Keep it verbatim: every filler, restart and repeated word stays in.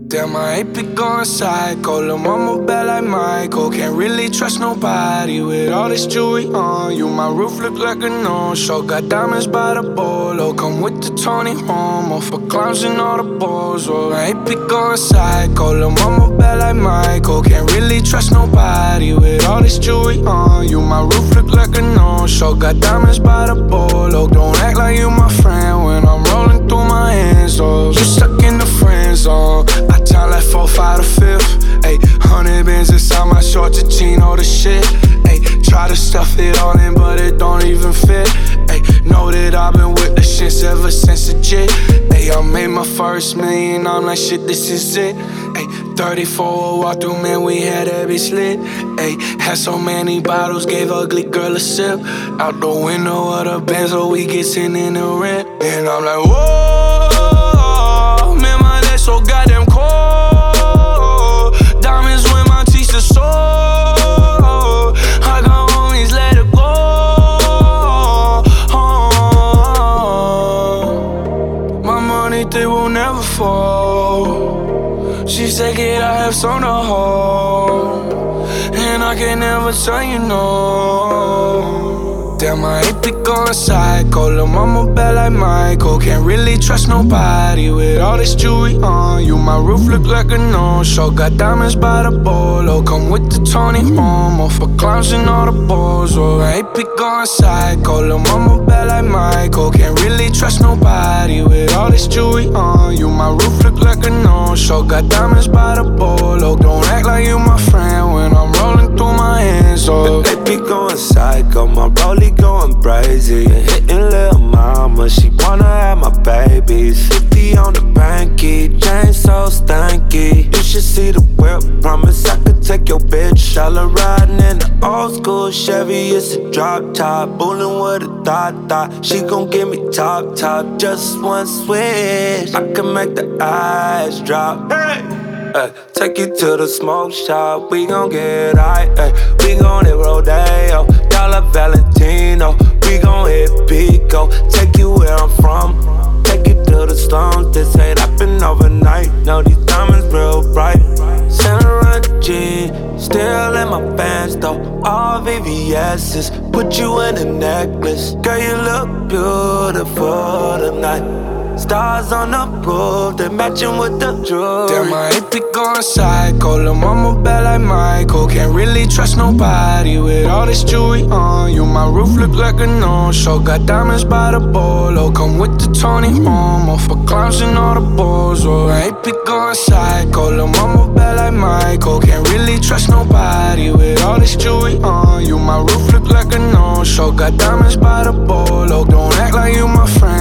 Damn, I ain't be going psycho. Lil' mama bad like Michael. Can't really trust nobody with all this jewelry on you. My roof look like a no-show. Got diamonds by the bolo. Come with the Tony Romo for clowns and all the balls. Oh, I ain't be going psycho. Lil' mama bad like Michael. Can't really trust nobody with all this jewelry on you. My roof look like a no-show. Got diamonds by the bolo. Don't act like you my friend when I'm rolling through my hands. Oh, you stuck in the friend zone. I time like four, five, to fifth. Ayy, hundred bands inside my shorts, a jean, all the shit. Ayy, try to stuff it all in, but it don't even fit. Ayy, know that I've been with the shits ever since a jit. Ayy, I made my first million, I'm like, shit, this is it. Ayy, thirty-four walk through, man, we had that bitch lit. Ayy, had so many bottles, gave ugly girl a sip. Out the window of the Benz, so we get sent in the rent. And I'm like, whoa, man, my neck so goddamn cold. Diamonds when my teacher sold. I got homies, let it go. Oh, my money, they will never fall. She said, kid, I have some to hold, and I can never tell you no. Damn, I ain't be going psycho. Lil' mama bad like Michael. Can't really trust nobody with all this jewelry on you. My roof look like a no-show. Got diamonds by the bolo. Come with the Tony Romo for clowns and all the balls. Oh, I ain't be going psycho. Lil' mama bad like Michael. Can't really trust nobody with all this jewelry on you. My roof look like a no-show. Got diamonds by the bolo. Don't act like you my friend when I'm rolling through my hands. Oh, they be going psycho. My rollie going crazy and hitting lil' mama. She wanna have my babies. fifty on the banky, chain so stanky. You should see the whip. Promise I could take your bitch. All her riding in the old school Chevy. It's a drop top, bullin' with a thought thought. She gon' give me top top, just one switch. I can make the eyes drop. Hey. Ay, take you to the smoke shop, we gon' get high. Ay, we gon' hit Rodeo, Dollar Valentino. We gon' hit Pico, take you where I'm from. Take you to the slums, this ain't happen overnight. Know these diamonds real bright. Saint Laurent jeans, still in my pants though. All V V S's, put you in a necklace. Girl, you look beautiful tonight. Stars on the roof, they matching with the jewelry. Damn, I ain't be going psycho. Lil' mama bad like Michael. Can't really trust nobody with all this jewelry on you. My roof look like a no-show. Got diamonds by the bolo. Come with the Tony Romo for clowns and all the balls. Oh, I ain't be going psycho. Lil' mama bad like Michael. Can't really trust nobody with all this jewelry on you. My roof look like a no-show. Got diamonds by the bolo. Don't act like you my friend